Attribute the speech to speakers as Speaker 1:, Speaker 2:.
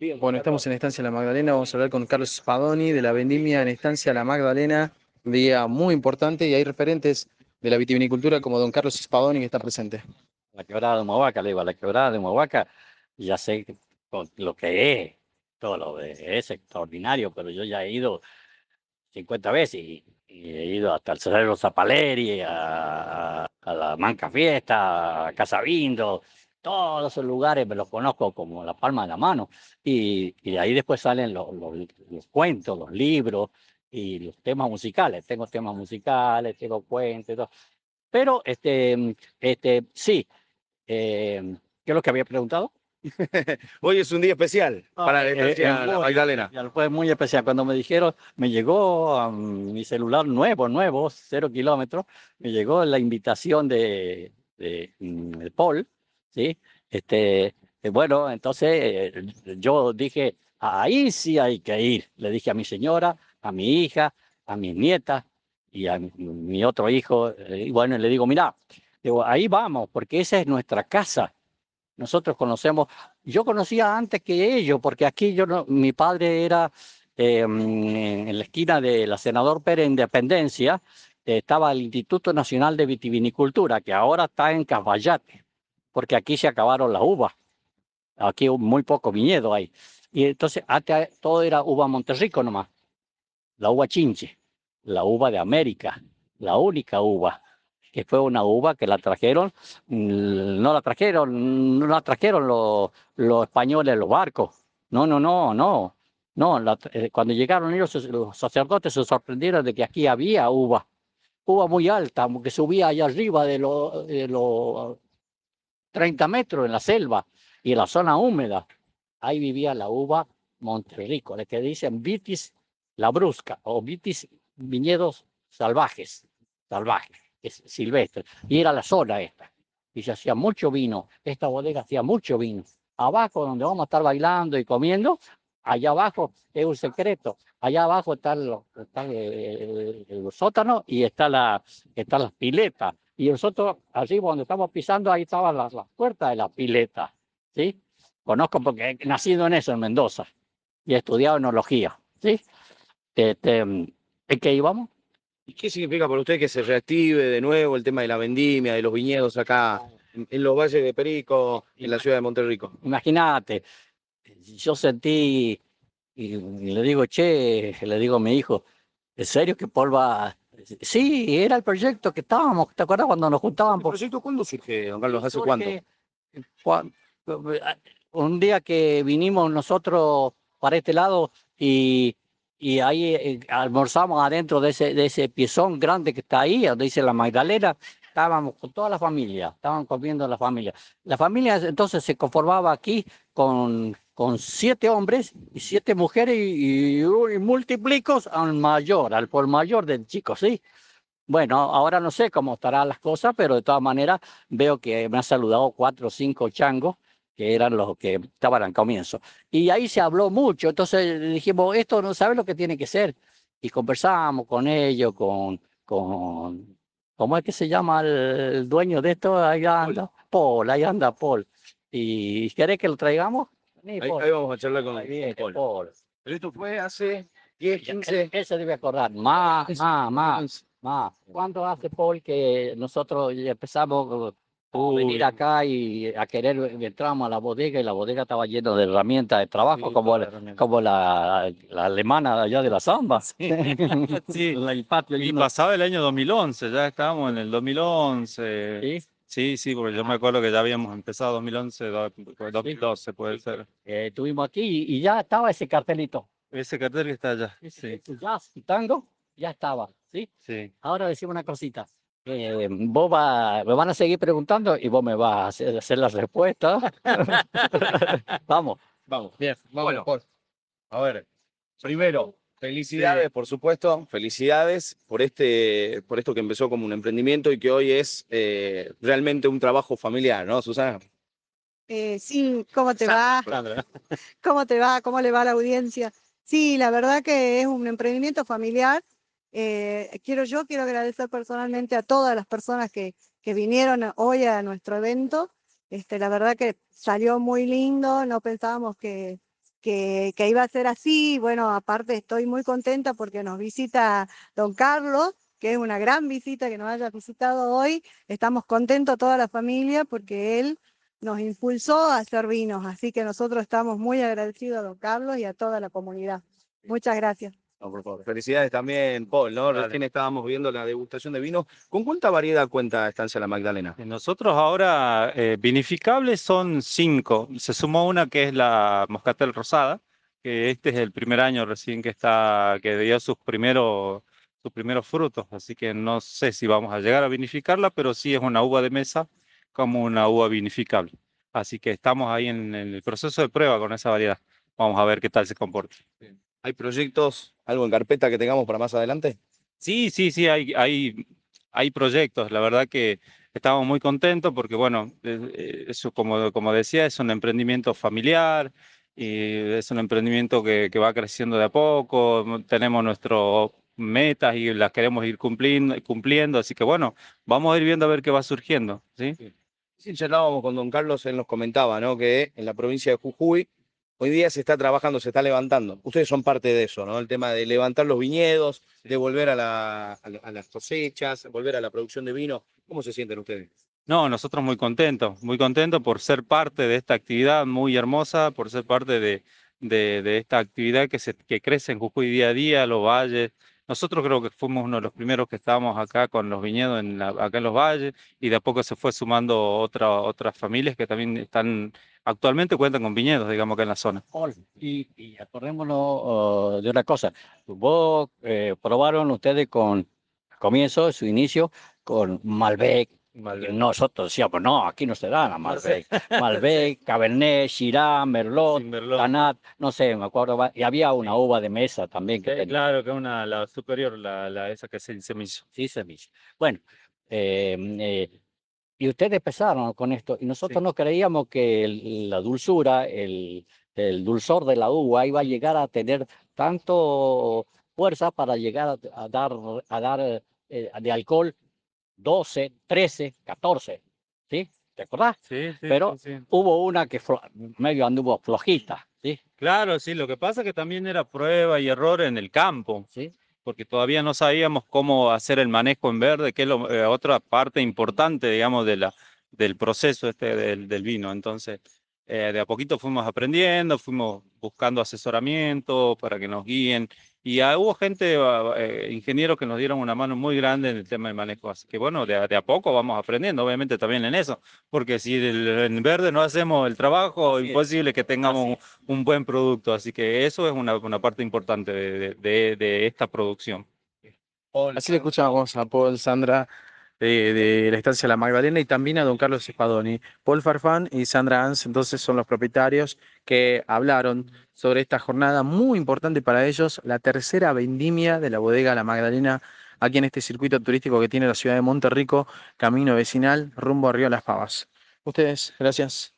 Speaker 1: Bien, bueno, estamos en Estancia La Magdalena, vamos a hablar con Carlos Spadoni de la vendimia en Estancia La Magdalena, un día muy importante y hay referentes de la vitivinicultura como don Carlos Spadoni que está presente.
Speaker 2: La quebrada de Humahuaca, le digo, a la quebrada de Humahuaca, ya sé lo que es, todo lo de es extraordinario, pero yo ya he ido 50 veces y he ido hasta el Cerro Zapaleri, a la Manca Fiesta, a Casa Bindo, todos esos lugares me los conozco como la palma de la mano. Y de ahí después salen los cuentos, los libros y los temas musicales. Tengo temas musicales, tengo cuentos, y todo. Pero sí, ¿qué es lo que había preguntado?
Speaker 1: Hoy es un día especial para la Estancia La
Speaker 2: Muy
Speaker 1: Magdalena.
Speaker 2: especial, fue muy especial. Cuando me dijeron, me llegó a mi celular nuevo, 0 kilómetros, me llegó la invitación de Paul, ¿sí? Bueno, entonces yo dije, ahí sí hay que ir. Le dije a mi señora, a mi hija, a mis nietas y a mi otro hijo. Y bueno, le digo, mira, digo, ahí vamos, porque esa es nuestra casa. Nosotros conocemos, yo conocía antes que ellos, porque aquí yo no, mi padre era en la esquina de la Senador Pérez Independencia, estaba el Instituto Nacional de Vitivinicultura, que ahora está en Cafayate, porque aquí se acabaron las uvas, aquí muy poco viñedo hay. Y entonces antes todo era uva Monterrico nomás, la uva Chinche, la uva de América, la única uva que fue una uva que la trajeron, no la trajeron los españoles, los barcos. No. Cuando llegaron ellos, los sacerdotes se sorprendieron de que aquí había uva muy alta, que subía allá arriba de los 30 metros en la selva y en la zona húmeda. Ahí vivía la uva Monterrico, la que dicen Vitis labrusca o Vitis viñedos salvajes, es silvestre. Y era la zona esta. Y se hacía mucho vino. Esta bodega hacía mucho vino. Abajo, donde vamos a estar bailando y comiendo, allá abajo es un secreto. Allá abajo está el sótano y están las piletas. Y nosotros, arriba donde estamos pisando, ahí estaban las puertas de la pileta. ¿Sí? Conozco porque he nacido en eso, en Mendoza, y he estudiado enología. ¿Sí? ¿En qué íbamos?
Speaker 1: ¿Y qué significa para usted que se reactive de nuevo el tema de la vendimia, de los viñedos acá en los valles de Perico, en la ciudad de Monterrico?
Speaker 2: Imagínate, yo sentí, y le digo, che, le digo a mi hijo, ¿en serio que Paul va? Sí, era el proyecto que estábamos, ¿te acuerdas cuando nos juntaban?
Speaker 1: ¿Este proyecto cuándo surge, don Carlos? ¿Hace cuánto?
Speaker 2: Surge cuan- un día que vinimos nosotros para este lado y ahí almorzamos adentro de ese piezón grande que está ahí, donde dice la Magdalena, estábamos con toda la familia, estaban comiendo la familia. La familia entonces se conformaba aquí con 7 hombres y 7 mujeres y multiplicos al mayor, al por mayor del chico, ¿sí? Bueno, ahora no sé cómo estarán las cosas, pero de todas maneras veo que me han saludado 4 o 5 changos, que eran los que estaban al comienzo. Y ahí se habló mucho, entonces dijimos, esto no sabe lo que tiene que ser. Y conversamos con ellos, ¿cómo es que se llama el dueño de esto? Ahí anda, Paul, ahí anda Paul. ¿Y querés que lo traigamos? Vení, Paul.
Speaker 1: Ahí vamos a charlar con
Speaker 2: Ahí viene,
Speaker 1: Paul.
Speaker 2: Paul.
Speaker 1: Pero esto fue hace 10,
Speaker 2: Ya,
Speaker 1: 15,
Speaker 2: él se debe acordar, más,
Speaker 1: 15,
Speaker 2: más, más.
Speaker 1: 11.
Speaker 2: ¿Cuánto hace, Paul, que nosotros ya empezamos a venir
Speaker 1: Uy,
Speaker 2: acá y a querer, entramos a la bodega y la bodega estaba llena de herramientas de trabajo,
Speaker 1: sí,
Speaker 2: como,
Speaker 1: toda la herramienta.
Speaker 2: como la alemana de allá de la Zamba?
Speaker 3: Sí, sí.
Speaker 2: El patio
Speaker 3: Y
Speaker 2: lleno,
Speaker 3: pasaba el año 2011, ya estábamos en el 2011.
Speaker 2: ¿sí?
Speaker 3: Sí, sí, porque yo me acuerdo que ya habíamos empezado 2011, 2012 puede ser.
Speaker 2: Estuvimos aquí y ya estaba ese cartelito.
Speaker 3: Ese cartel que está allá, sí,
Speaker 2: Ese jazz y tango ya estaba, ¿sí?
Speaker 3: sí.
Speaker 2: Ahora decimos una cosita. Me van a seguir preguntando y vos me vas a hacer la respuesta. Vamos.
Speaker 1: Vamos.
Speaker 3: Bien,
Speaker 1: Bueno,
Speaker 3: bueno,
Speaker 1: Paul. A ver, primero, felicidades, por supuesto, felicidades por esto que empezó como un emprendimiento y que hoy es realmente un trabajo familiar, ¿no, Susana?
Speaker 4: Sí, ¿cómo te va?
Speaker 2: Sandra.
Speaker 4: ¿Cómo te va? ¿Cómo le va a la audiencia? Sí, la verdad que es un emprendimiento familiar. Quiero agradecer personalmente a todas las personas que vinieron hoy a nuestro evento. La verdad que salió muy lindo, no pensábamos que iba a ser así. Bueno, aparte estoy muy contenta porque nos visita don Carlos, que es una gran visita que nos haya visitado hoy. Estamos contentos toda la familia porque él nos impulsó a hacer vinos, así que nosotros estamos muy agradecidos a don Carlos y a toda la comunidad. Muchas gracias.
Speaker 1: No, por favor. Felicidades también, Paul, ¿no?
Speaker 3: Dale.
Speaker 1: Recién estábamos viendo la degustación de vino. ¿Con cuánta variedad cuenta Estancia La Magdalena?
Speaker 3: Nosotros ahora vinificables son 5. Se sumó una que es la Moscatel Rosada, que este es el primer año recién que dio sus primeros frutos, así que no sé si vamos a llegar a vinificarla, pero sí es una uva de mesa como una uva vinificable. Así que estamos ahí en el proceso de prueba con esa variedad. Vamos a ver qué tal se comporta.
Speaker 1: ¿Hay proyectos, algo en carpeta que tengamos para más adelante?
Speaker 3: Sí, hay proyectos. La verdad que estamos muy contentos porque, bueno, eso como decía, es un emprendimiento familiar y es un emprendimiento que va creciendo de a poco. Tenemos nuestras metas y las queremos ir cumpliendo. Así que, bueno, vamos a ir viendo a ver qué va surgiendo, ¿sí?
Speaker 1: Sí, charlábamos con don Carlos, él nos comentaba, ¿no? Que en la provincia de Jujuy hoy día se está trabajando, se está levantando. Ustedes son parte de eso, ¿no? El tema de levantar los viñedos, de volver a las cosechas, volver a la producción de vino. ¿Cómo se sienten ustedes?
Speaker 3: No, nosotros muy contentos por ser parte de esta actividad muy hermosa, por ser parte de esta actividad que crece en Jujuy día a día, los valles. Nosotros creo que fuimos uno de los primeros que estábamos acá con los viñedos acá en los valles y de a poco se fue sumando otras familias que también actualmente cuentan con viñedos, digamos, acá en la zona.
Speaker 2: Y acordémonos de una cosa. Vos probaron ustedes con comienzo, su inicio, con Malbec.
Speaker 3: Malbec.
Speaker 2: Nosotros decíamos, no, aquí no se da la Malbec. Malbec, Cabernet, Shiraz, Merlot,
Speaker 3: Sin Merlot.
Speaker 2: Tanat, no sé, me acuerdo. Y había una uva de mesa también que tenía.
Speaker 3: Claro, que es la superior, esa que es el semillo.
Speaker 2: Sí, semilla. Bueno, y ustedes empezaron con esto, y nosotros
Speaker 3: Sí.
Speaker 2: no creíamos que la dulzura, el dulzor de la uva iba a llegar a tener tanto fuerza para llegar a dar de alcohol 12, 13, 14, ¿sí? ¿Te acordás?
Speaker 3: Sí,
Speaker 2: Pero
Speaker 3: sí.
Speaker 2: hubo una que medio anduvo flojita, ¿sí?
Speaker 3: Claro, sí, lo que pasa es que también era prueba y error en el campo,
Speaker 2: ¿Sí?
Speaker 3: porque todavía no sabíamos cómo hacer el manejo en verde, que es otra parte importante, digamos, del proceso del vino. Entonces, de a poquito fuimos aprendiendo, fuimos buscando asesoramiento para que nos guíen. Y hubo gente, ingenieros que nos dieron una mano muy grande en el tema del manejo. Así que bueno, de a poco vamos aprendiendo, obviamente también en eso, porque si en verde no hacemos el trabajo,
Speaker 2: Así es.
Speaker 3: imposible que tengamos un buen producto. Así que eso es una parte importante de esta producción.
Speaker 5: Así le escuchamos a Paul, Sandra, de la Estancia La Magdalena y también a don Carlos Spadoni. Paul Farfán y Sandra Ans, entonces, son los propietarios que hablaron sobre esta jornada muy importante para ellos, la tercera vendimia de la bodega La Magdalena, aquí en este circuito turístico que tiene la ciudad de Monterrico, camino vecinal rumbo a Río Las Pavas. Ustedes, gracias.